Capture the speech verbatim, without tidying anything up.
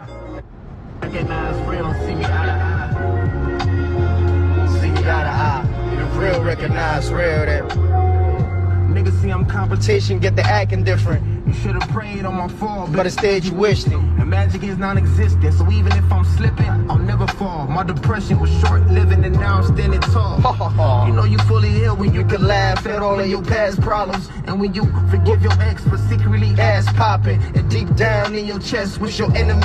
Recognize real, see me eye to eye. See me eye to eye. If real recognize real, that Niggas see I'm competition. competition get the acting different. You should've prayed on my fall, But instead you wished it. And magic is non-existent, so even if I'm slipping, I'll never fall. My depression was short-living and now I'm standing tall. You know you fully ill when you, You can can laugh at all of your past problems. And when you forgive your ex for secretly ass popping. And deep down in your chest, wish your enemy